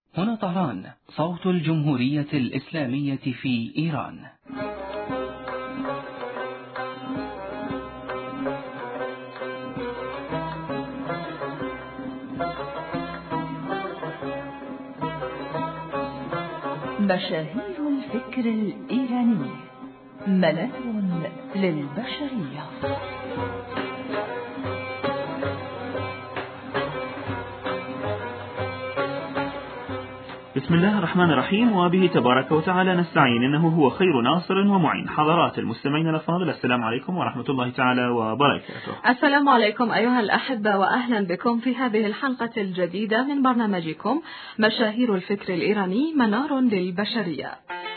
هنا طهران، صوت الجمهورية الإسلامية في إيران. مشاهير الفكر الإيراني، منار للبشرية. بسم الله الرحمن الرحيم، وبه تبارك وتعالى نستعين، إنه هو خير ناصر ومعين. حضرات المستمعين الأفاضل، السلام عليكم ورحمة الله تعالى وبركاته. السلام عليكم أيها الأحبة، وأهلا بكم في هذه الحلقة الجديدة من برنامجكم مشاهير الفكر الإيراني، منار للبشرية.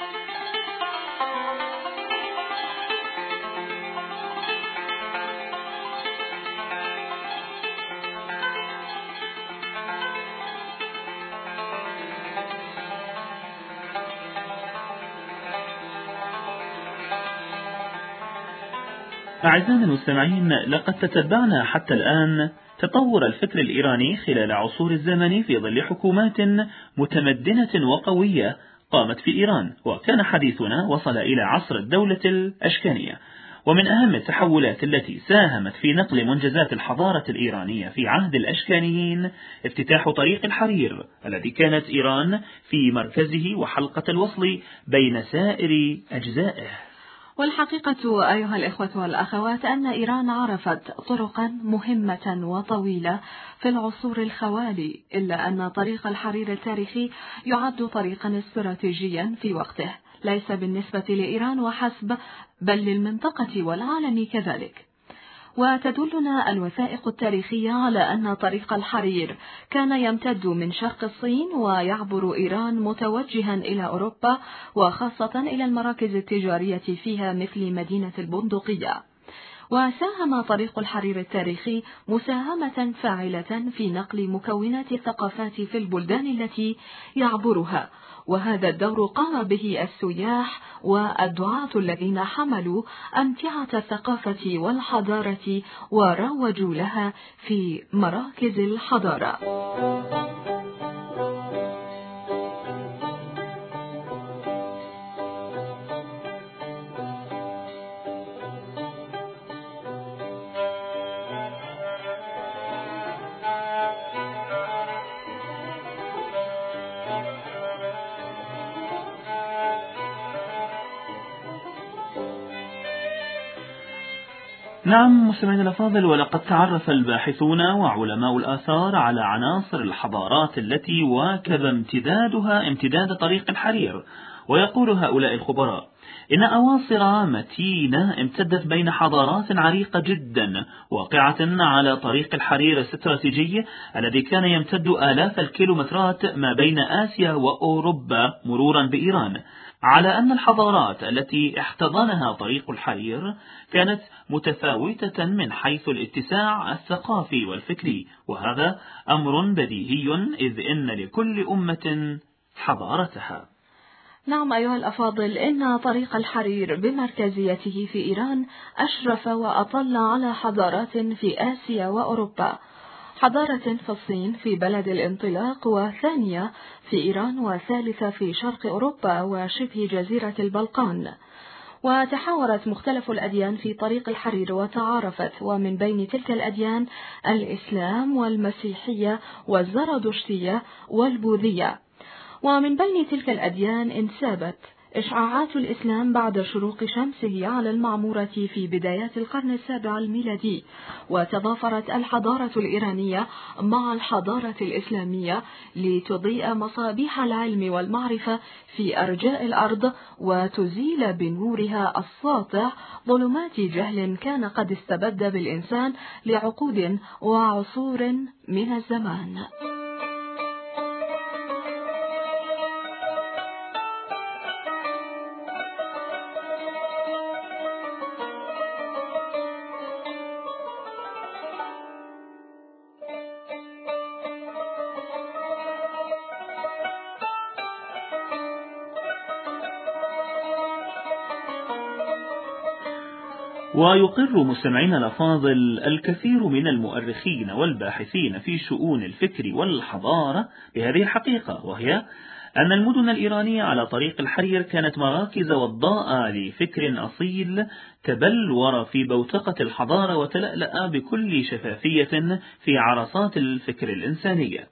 أعزائنا المستمعين، لقد تتبعنا حتى الآن تطور الفكر الإيراني خلال عصور الزمن في ظل حكومات متمدنة وقوية قامت في إيران، وكان حديثنا وصل إلى عصر الدولة الأشكانية. ومن أهم التحولات التي ساهمت في نقل منجزات الحضارة الإيرانية في عهد الأشكانيين افتتاح طريق الحرير، الذي كانت إيران في مركزه وحلقة الوصل بين سائر أجزائه. والحقيقة أيها الإخوة والأخوات أن إيران عرفت طرقا مهمة وطويلة في العصور الخوالي، إلا أن طريق الحرير التاريخي يعد طريقا استراتيجيا في وقته، ليس بالنسبة لإيران وحسب، بل للمنطقة والعالم كذلك. وتدلنا الوثائق التاريخية على أن طريق الحرير كان يمتد من شرق الصين ويعبر إيران متوجها إلى أوروبا، وخاصة إلى المراكز التجارية فيها مثل مدينة البندقية. وساهم طريق الحرير التاريخي مساهمة فاعلة في نقل مكونات الثقافات في البلدان التي يعبرها، وهذا الدور قام به السياح والدعاة الذين حملوا أمتعة الثقافة والحضارة وروجوا لها في مراكز الحضارة. نعم مستمعينا الأفاضل، ولقد تعرف الباحثون وعلماء الآثار على عناصر الحضارات التي واكب امتدادها امتداد طريق الحرير. ويقول هؤلاء الخبراء إن أواصر متينة امتدت بين حضارات عريقة جدا واقعة على طريق الحرير الاستراتيجي الذي كان يمتد آلاف الكيلومترات ما بين آسيا وأوروبا مرورا بإيران، على أن الحضارات التي احتضنها طريق الحرير كانت متفاوتة من حيث الاتساع الثقافي والفكري، وهذا أمر بديهي إذ إن لكل أمة حضارتها. نعم أيها الأفاضل، إن طريق الحرير بمركزيته في إيران أشرف وأطل على حضارات في آسيا وأوروبا، حضارة في الصين في بلد الانطلاق، وثانية في إيران، وثالثة في شرق أوروبا وشبه جزيرة البلقان. وتحاورت مختلف الأديان في طريق الحرير وتعارفت، ومن بين تلك الأديان الإسلام والمسيحية والزرادشتية والبوذية. ومن بين تلك الأديان انسابت إشعاعات الإسلام بعد شروق شمسه على المعمورة في بدايات القرن السابع الميلادي، وتضافرت الحضارة الإيرانية مع الحضارة الإسلامية لتضيء مصابيح العلم والمعرفة في أرجاء الأرض، وتزيل بنورها الساطع ظلمات جهل كان قد استبد بالإنسان لعقود وعصور من الزمان. ويقر مستمعينا الأفاضل الكثير من المؤرخين والباحثين في شؤون الفكر والحضارة بهذه الحقيقة، وهي أن المدن الإيرانية على طريق الحرير كانت مراكز وضاءة لفكر أصيل تبلور في بوتقة الحضارة وتلألأ بكل شفافية في عرصات الفكر الإنسانية.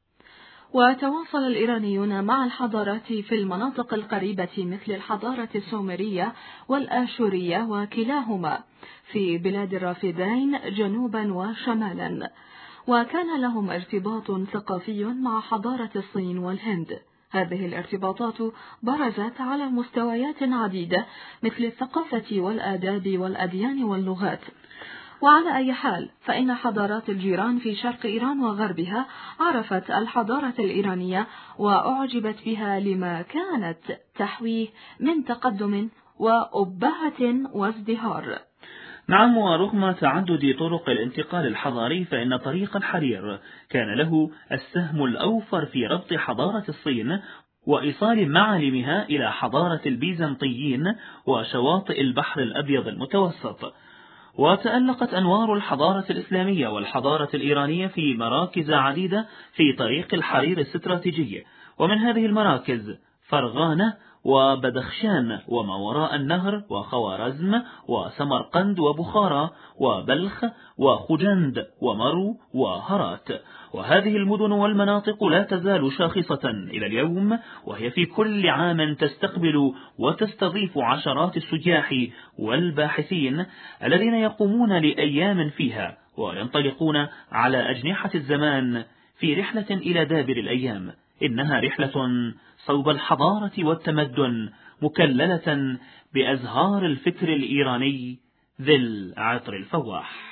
وتواصل الإيرانيون مع الحضارات في المناطق القريبة مثل الحضارة السومرية والآشورية، وكلاهما في بلاد الرافدين جنوبا وشمالا، وكان لهم ارتباط ثقافي مع حضارة الصين والهند. هذه الارتباطات برزت على مستويات عديدة مثل الثقافة والآداب والأديان واللغات. وعلى أي حال فإن حضارات الجيران في شرق إيران وغربها عرفت الحضارة الإيرانية وأعجبت بها لما كانت تحويه من تقدم وأبهة وازدهار. نعم، ورغم تعدد طرق الانتقال الحضاري فإن طريق الحرير كان له السهم الأوفر في ربط حضارة الصين وإيصال معالمها إلى حضارة البيزنطيين وشواطئ البحر الأبيض المتوسط. وتألقت أنوار الحضارة الإسلامية والحضارة الإيرانية في مراكز عديدة في طريق الحرير الاستراتيجي، ومن هذه المراكز فرغانة وبدخشان وما وراء النهر وخوارزم وسمرقند وبخارى وبلخ وخجند ومرو وهرات. وهذه المدن والمناطق لا تزال شاخصة إلى اليوم، وهي في كل عام تستقبل وتستضيف عشرات السياح والباحثين الذين يقومون لأيام فيها وينطلقون على أجنحة الزمان في رحلة إلى دابر الأيام. إنها رحلة صوب الحضارة والتمدن مكللة بأزهار الفكر الإيراني ذي العطر الفواح.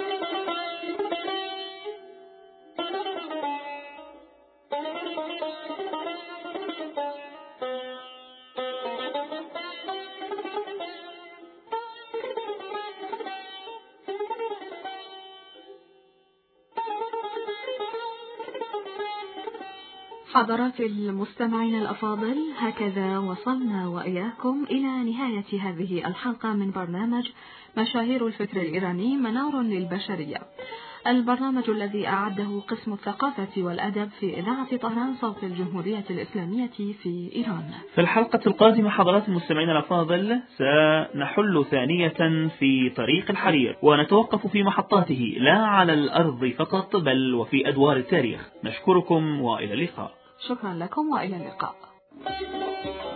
حضرات المستمعين الأفاضل، هكذا وصلنا وإياكم إلى نهاية هذه الحلقة من برنامج مشاهير الفكر الإيراني منار للبشرية، البرنامج الذي أعده قسم الثقافة والأدب في إذاعة طهران صوت الجمهورية الإسلامية في إيران. في الحلقة القادمة حضرات المستمعين الأفاضل سنحل ثانية في طريق الحرير، ونتوقف في محطاته لا على الأرض فقط بل وفي أدوار التاريخ. نشكركم وإلى اللقاء. شكرا لكم وإلى اللقاء.